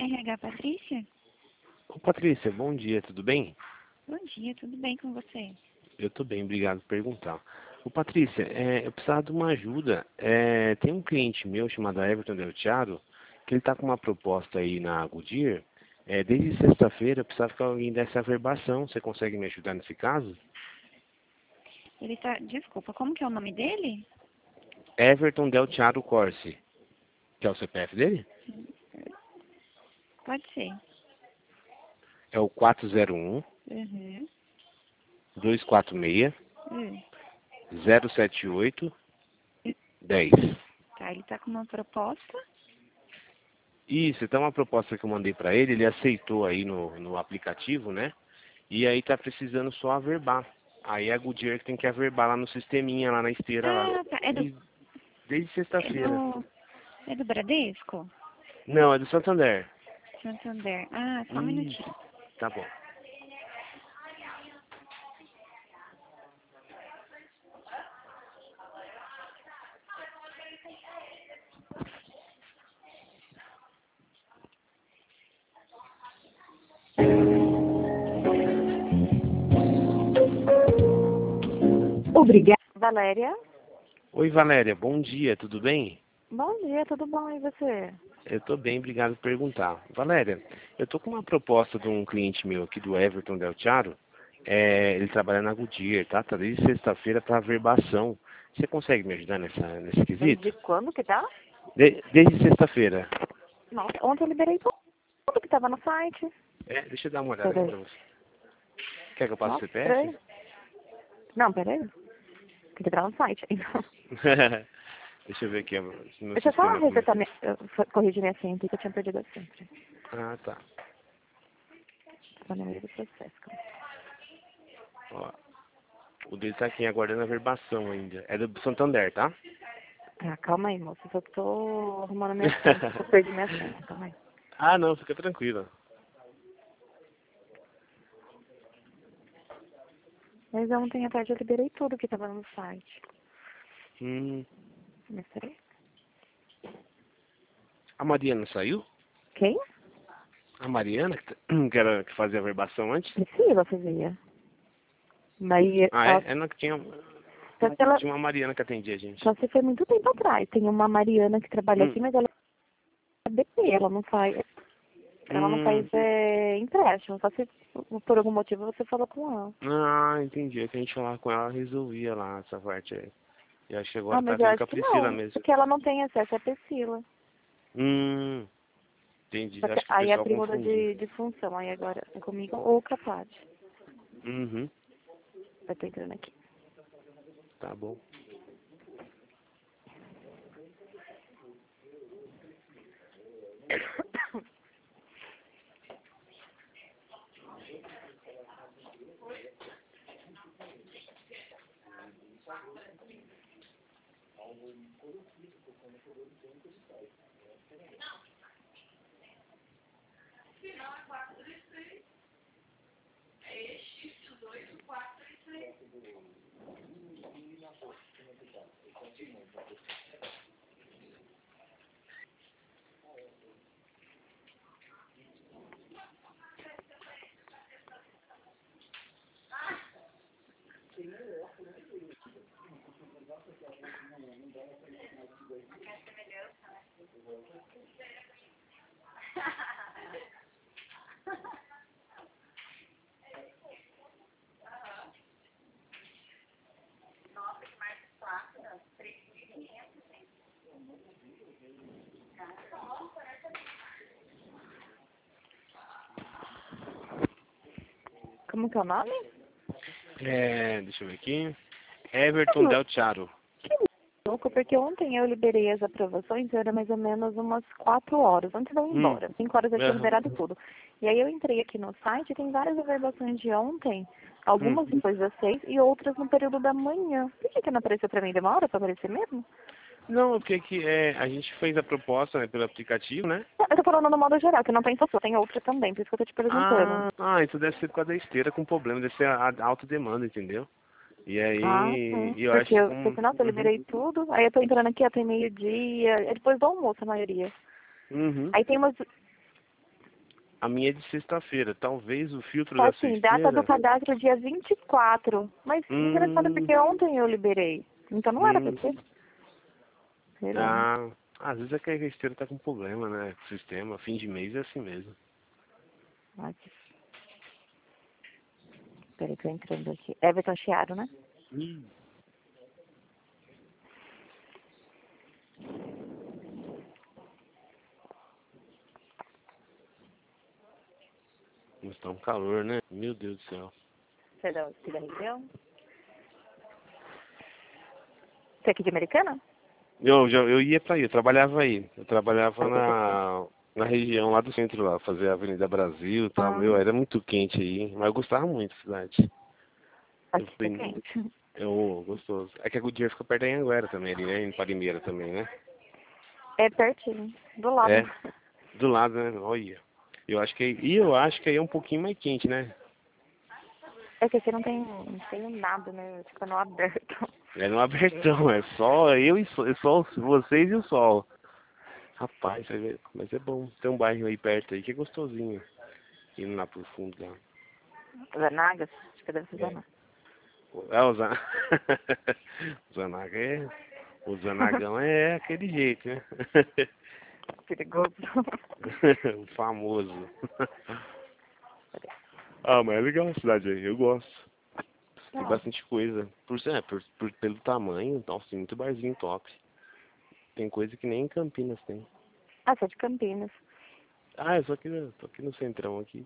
RH Patrícia? Ô, Patrícia, bom dia, tudo bem? Bom dia, tudo bem com você? Eu tô bem, obrigado por perguntar. Ô, Patrícia, eu precisava de uma ajuda. Tem um cliente meu chamado Everton Del Thiago, que ele tá com uma proposta aí na Goodyear. Desde sexta-feira eu precisava que alguém desse a verbação. Você consegue me ajudar nesse caso? Ele tá... Desculpa, como que é o nome dele? Everton Del Thiago Corsi, que é o CPF dele? Pode ser. É o 401 Uhum. 246 Uhum. 078 10. Tá, ele tá com uma proposta. Isso, então uma proposta que eu mandei para ele, ele aceitou aí no aplicativo, né? E aí tá precisando só averbar. Aí é a Goodyear que tem que averbar lá no sisteminha, lá na esteira lá. Ah, tá. E desde É sexta-feira. do, é do Bradesco? Não, é do Santander. Santander. Ah, só um Isso, minutinho. tá bom. Obrigada. Valéria? Oi, Valéria, bom dia, tudo bem? Bom dia, tudo bom? E você? Eu tô bem, obrigado por perguntar. Valéria, eu tô com uma proposta de um cliente meu aqui do Everton Del Thiago. Ele trabalha na Goodyear, tá? Tá desde sexta-feira para averbação. Você consegue me ajudar nesse Desde quesito? quando que tá? Desde sexta-feira. Nossa, ontem eu liberei tudo que tava no site. Deixa eu dar uma olhada aqui Peraí. pra você. Quer que eu passe o Nossa, CPF? estranho. Não, peraí. Tem que entrar no site. Deixa eu ver aqui se meu Deixa eu só sistema resetar começou. minha, corrigir minha senha aqui que eu tinha perdido sempre. Ah, tá. Tô no meio do processo. Calma. Ó, o dele tá aqui aguardando a verbação ainda. É do Santander, tá? Ah, calma aí, moça. Eu só tô arrumando minha senha. Eu perdi minha senha. Calma aí. Ah, não, fica tranquila. Mas ontem à tarde eu liberei tudo que tava no site. Hum, Mas peraí. a Mariana saiu? Quem? A Mariana, que fazia a verbação antes? Priscila fazia. Mas Ah, ela, é? Ela que tinha, só se ela, tinha uma Mariana que atendia a gente. só se foi muito tempo atrás. Tem uma Mariana que trabalha Hum, aqui, mas ela é BP, ela não faz hum. empréstimo. Só se por algum motivo você falou com ela. Ah, entendi. É que a gente falava com ela, resolvia lá essa parte aí. E acho que Ah, agora tá mas eu vendo com acho a que Priscila não. mesmo. Porque ela não tem acesso à Priscila. Hum. Entendi. Só que Acho que o aí a pessoal pri muda confundiu. de função. Aí agora é comigo ou capaz. Uhum. Eu tô entrando aqui. Tá bom. Como que é o nome? Deixa eu ver aqui. Everton Del Thiago. Que louco, porque ontem eu liberei as aprovações, era mais ou menos umas 4 horas, antes de eu ir Hum. embora. 5 horas eu tinha Aham. liberado tudo. E aí eu entrei aqui no site e tem várias averbações de ontem, Hum. algumas depois das 6 e outras no período da manhã. Por que não apareceu pra mim? Demora pra aparecer mesmo? Não, porque aqui a gente fez a proposta, né, pelo aplicativo, né? Não, eu tô falando no modo geral, que não tem só sua, tem outra também, por isso que eu tô te perguntando. Isso deve ser por causa da esteira com problema, deve ser a alta demanda, entendeu? E Ah, aí, sim. eu acho Porque que eu, como. porque, nossa, eu Uhum. liberei tudo, aí eu tô entrando aqui até meio-dia, é depois do almoço a maioria. Uhum. Aí tem umas A minha é de sexta-feira. Talvez o filtro Tá da sua assim, data do esteira... cadastro dia 24. Mas engraçado porque ontem eu liberei. Então não era pra hum, ser. Sei lá. às vezes é que a esteira tá com problema, né? O sistema, fim de mês é assim mesmo. Ai, peraí, tô entrando aqui. Everton Chiaro, né? Ih. Mas tá um calor, né? Meu Deus do céu. Você é da região? Você é aqui de Americana? Eu ia pra aí, eu trabalhava aí. Eu trabalhava na região lá do centro, lá, fazer a Avenida Brasil e tal. Ah, Meu, era muito quente aí, mas eu gostava muito da cidade. Eu, aqui é fui- quente. gostoso. É que a Goodyear fica perto da Anhanguera também, ali, né? Em Parimeira também, né? É pertinho, do lado. É, do lado, né? Olha. Eu acho que aí é um pouquinho mais quente, né? É que aqui não tem nada, né? Fica no aberto. É no abertão, é só eu e só vocês e o sol. Rapaz, mas é bom. Tem um bairro aí perto aí que é gostosinho. Indo lá pro fundo lá. Zanagas? Acho que deve ser É. Zanagas. É, Zanaga é. O Zanagão é aquele jeito, né? Perigoso. O famoso. Ah, mas é legal a cidade aí, eu gosto. Tem Não. bastante coisa. Pelo tamanho, então, tem muito barzinho top. Tem coisa que nem em Campinas tem. Ah, você é de Campinas. Ah, eu tô aqui no centrão aqui.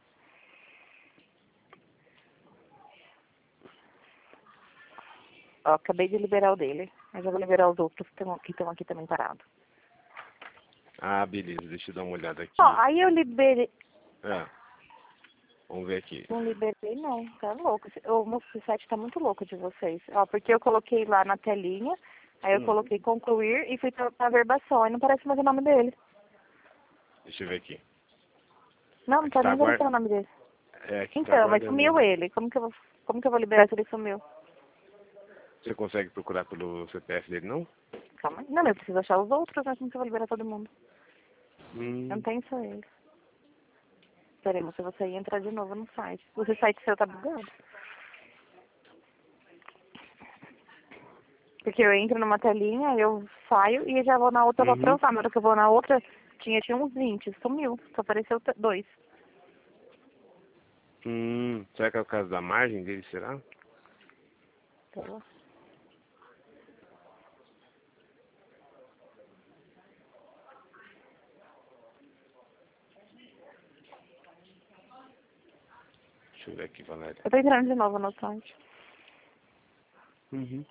Ó, acabei de liberar o dele. Mas eu vou liberar os outros que estão aqui também parados. Ah, beleza, deixa eu dar uma olhada Ó, aqui. aí eu liberei. Ah, vamos ver aqui. Não liberei, não. Tá louco. O site tá muito louco de vocês. Ó, porque eu coloquei lá na telinha, aí eu Hum, coloquei concluir e fui pra verbação. Aí não parece mais o nome dele. deixa eu ver aqui. Não, não Aqui tá tá nem aguard... aparecendo o nome dele. aqui tá Então, mas aguardando sumiu ele. ele. Como que eu vou liberar se ele sumiu? Você consegue procurar pelo CPF dele, não? Calma aí. Não, mas eu preciso achar os outros, né? Como que eu vou liberar todo mundo? Eu não Hum, tenho só ele. Peraí, moça, você ia entrar de novo no site. O site seu tá bugado. Porque eu entro numa telinha, eu saio e já vou na outra pra uhum. aprovar. Na hora que eu vou na outra, tinha uns 20, sumiu. Só apareceu dois. Será que é o caso da margem dele, será? Tá. Deixa eu ver aqui, Valéria. Eu tô entrando de novo no site. Uhum.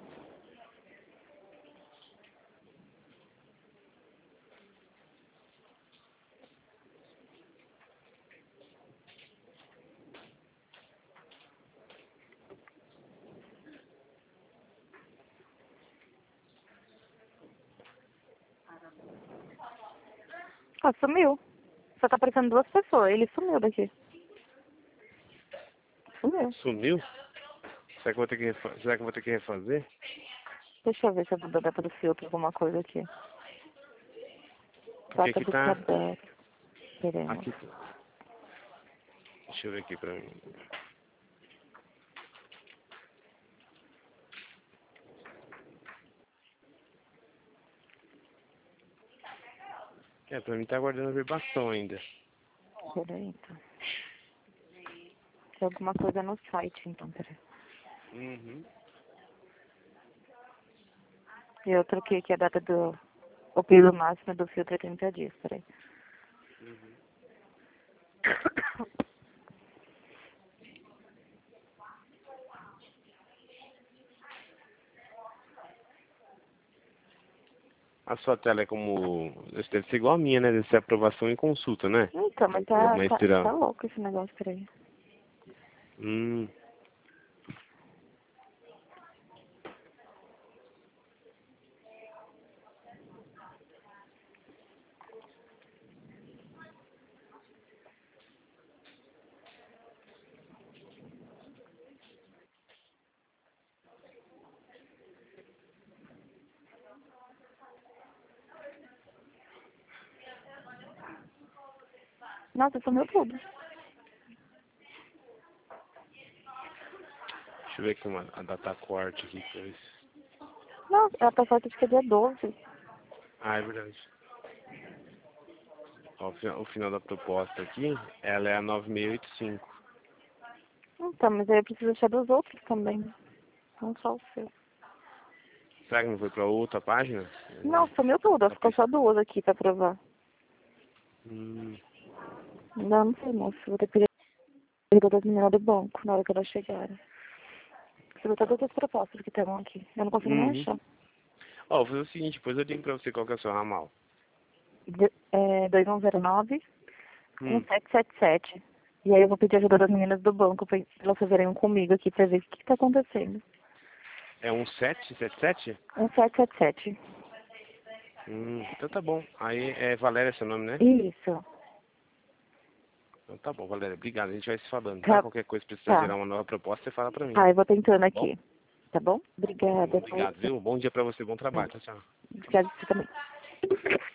Ah, sumiu. Só tá aparecendo duas pessoas. Ele sumiu daqui. Sumiu. Sumiu? Será que eu vou ter que será que eu vou ter que refazer? Deixa eu ver se eu vou dar data do filtro, alguma coisa aqui. Porque Data aqui do tá. cadastro. Queremos. Aqui. Deixa eu ver aqui pra mim. Pra mim tá aguardando a verbação ainda. Peraí, então. Tem alguma coisa no site, então, peraí. Uhum. Eu troquei aqui a data do... O peso máximo do filtro é 30 dias, peraí. A sua tela é como. Deve ser igual a minha, né? Deve ser aprovação e consulta, né? Então, mas Mas terá. tá louco esse negócio, peraí. Hum. Nossa, sumiu tudo. Deixa eu ver aqui a data corte aqui. Pra ver se... Não, ela tá certa de que é dia 12. Ah, é verdade. Ó, o final da proposta aqui, ela é a 9685. Então, mas aí eu preciso achar dos outros também. Não só o seu. Será que não foi pra outra página? Não, sumiu tudo. Tá Ficou só duas aqui pra provar. Hum, Não, não sei, moço. Vou ter que pedir das meninas do banco na hora que elas chegarem. Você vê todas as propostas que estão aqui. Eu não consigo nem Uhum. achar. Ó, vou fazer o seguinte, depois eu digo pra você qual que é o seu ramal. 2109 Hum, 1777. E aí eu vou pedir ajuda das meninas do banco pra elas fazerem comigo aqui pra ver o que tá acontecendo. é um 777? 1777. Então tá bom. Aí é Valéria seu nome, né? Isso. Então tá bom, Valéria. Obrigado. A gente vai se falando, tá? Tá, Qualquer coisa precisar tá. gerar uma nova proposta, você fala pra mim. Tá, eu vou tentando Bom? aqui. Tá bom? Obrigada. Obrigado, viu? Bom dia pra você, bom trabalho. Tchau, tchau. Obrigada você também.